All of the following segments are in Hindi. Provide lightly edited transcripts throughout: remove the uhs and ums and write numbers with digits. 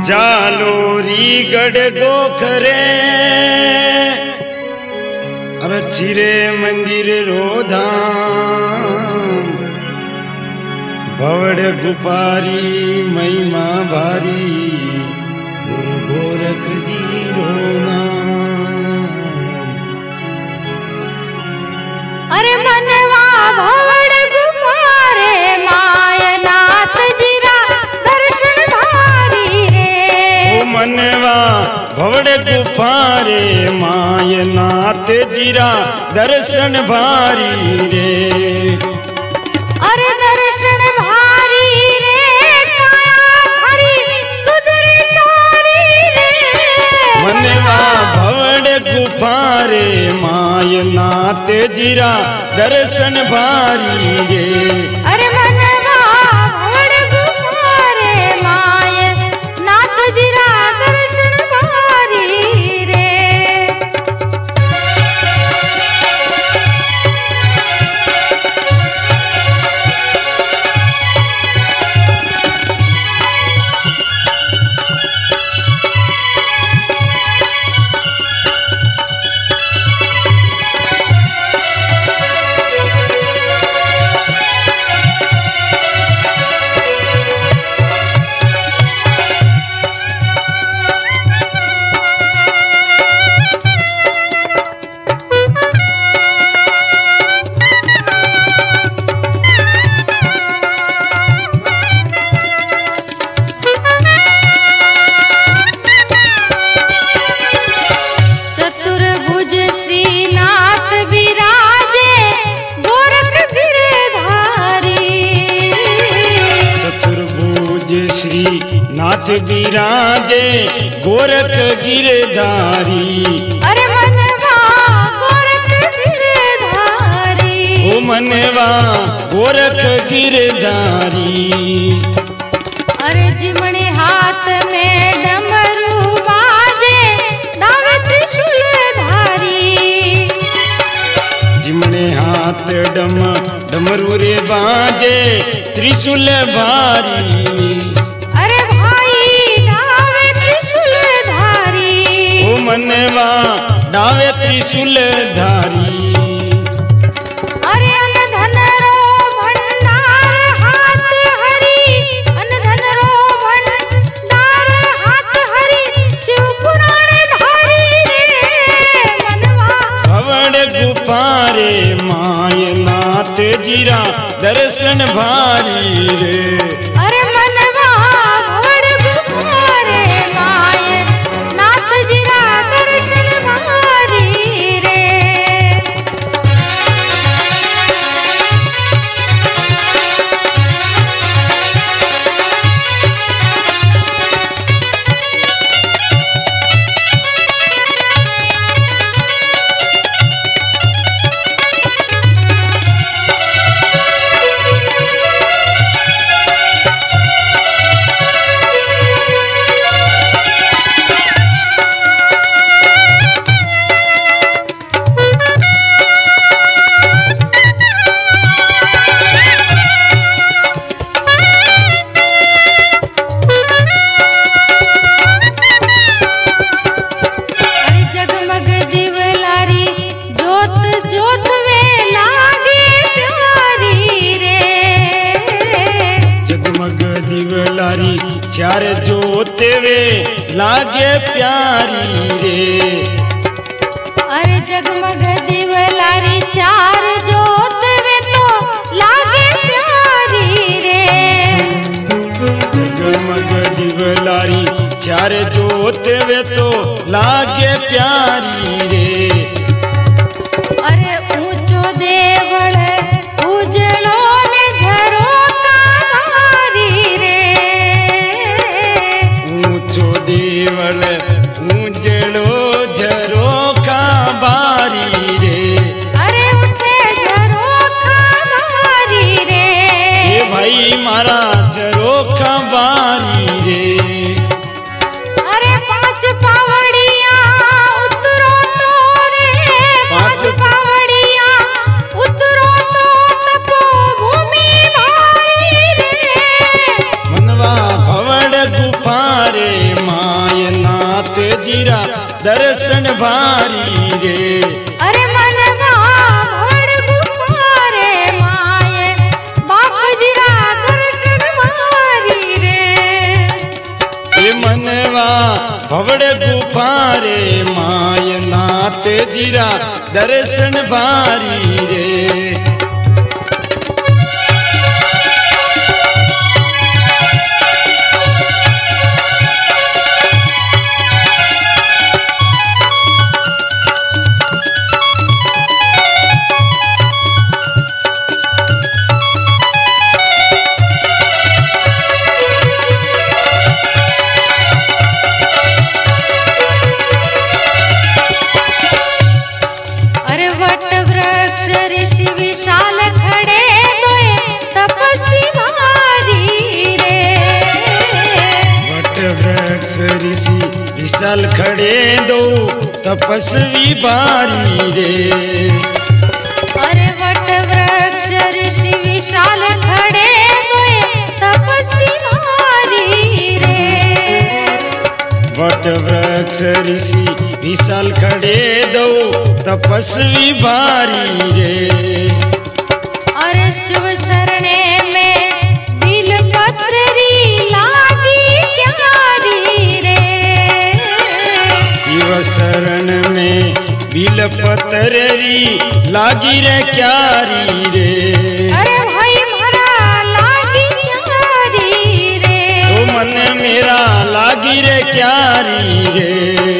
जालोरी गढ़ गोखरे अरे चिरे मंदिर रोधाम भवड़ गुपारी महिमा भारी गुरु गोरख जीरो अरे मनवा भवड़ गुपारे मायनाथ जीरा दर्शन भारी रे। ओ मनवा भवड़ गुफारे मायनाथ जीरा दर्शन भारी रे। अरे दर्शन भारी रे काया हरी सुधरी सारी रे। मनवा भवड़ गुफारे मायनाथ जीरा दर्शन भारी रे। अरे मनवा भवड़ गुफारे मायनाथ जीरा दर्शन भारी रे। चतुर्भुज श्रीनाथ विराजे गोरख गिरधारी। चतुर्भुज श्री नाथ विराजे गोरख गिरधारी। अरे मनवा गोरख गिरधारी। ओ मनवा गोरख गिरधारी। अरे जिमणे हाथ में डमरू बाजे दावे त्रिशूलधारी। जिमने हाथ डमरू रे बाजे त्रिशूल भारी। अरे भाई दावे त्रिशूलधारी। ओ मनवा डावे त्रिशूल धारी। अरे अनधन रो भंडार हाथ हरी। अनधन रो भंडार हाथ हरी शिव पुराण धारी रे। मनवा भवड़ गुफारे मायनाथ जीरा दर्शन भारी रे। अरे मनवा भवड़ गुफारे मायनाथ जीरा दर्शन भारी रे। अरे जगमग दिवलारी जोत जोत वे लागे प्यारी रे। जगमग दिवलारी चार जोते वे लागे प्यारी रे। अरे जगमग दिवलारी चार जोत वे तो लागे प्यारी रे। जगमग दिवलारी चार जोते वे तो लागे प्यारी रे। अरे ऊंचो देवल उजलो ने झरोका मारी रे। ऊंचो देवल ऊंजड़ो झरोखा बारी रे। अरे उठे झरोका मारी रे। ए भाई मारा झरोखा बारी रे। अरे पांच पावड़िया उतरो तो रे। पांच पावड़िया उतरो तो तपो भूमि भारी रे। मनवा भवड़ गुफारे भारी रे। अरे मनवा भवड़ गुफारे माये बाप जीरा दर्शन भारी रे। ये मनवा भवड़ गुफारे माय नाथ जीरा दर्शन भारी रे। ऋषि विशाल खड़े दोए तपस्वी भारी रे। वट वृक्ष ऋषि विशाल खड़े दो तपस्वी भारी रे। अरे वट वृक्ष ऋषि विशाल खड़े दोए तपस्वी भारी रे। वट वृक्ष ऋषि विशाल खड़े दो तपस्वी भारी रे। अरे शिव शरणे में दिल पत्थरी लागी क्यारी रे। शिव शरण में बिल पतररी लागी रे क्यारी रे। अरे भाई मारा लागी क्यारी रे। तो मन मेरा लागी रे क्यारी रे।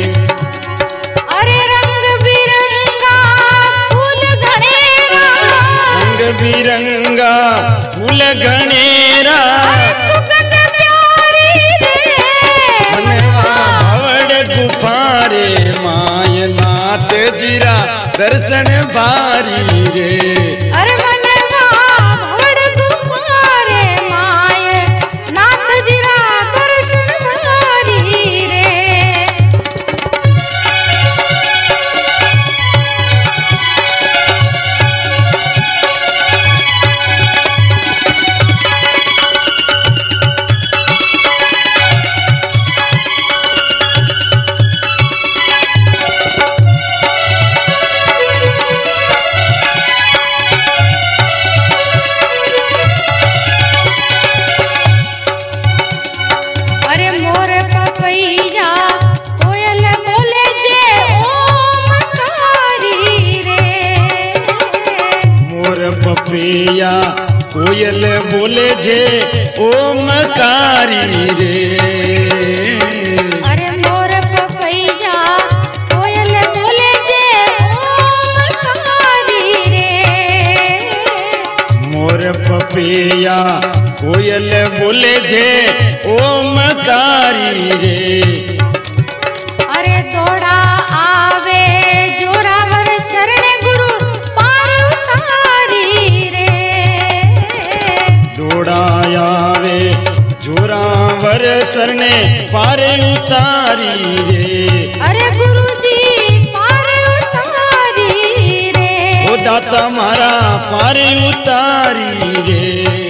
बिरंगा फूल घनेरा सुगंध प्यारी रे। मनवा भवड़ गुफारे माय नाथ जीरा दर्शन भारी रे। अरे मनवा भवड़ गुफारे माय नाथ जीरा दर्शन भारी रे। पपैया कोयल बोले जे ओमकारी रे। अरे मोर पपैया कोयल बोले जे ओमकारी रे। मोर पपैया कोयल बोले जे ओमकारी रे। अरे दौड़ा आवे जोरावर शरण गुरु पार उतारी रे। दौड़ायावे जोरावर सरने पार उतारी रे। अरे गुरुजी पार उतारी रे। ओ दाता मारा पार उतारी रे।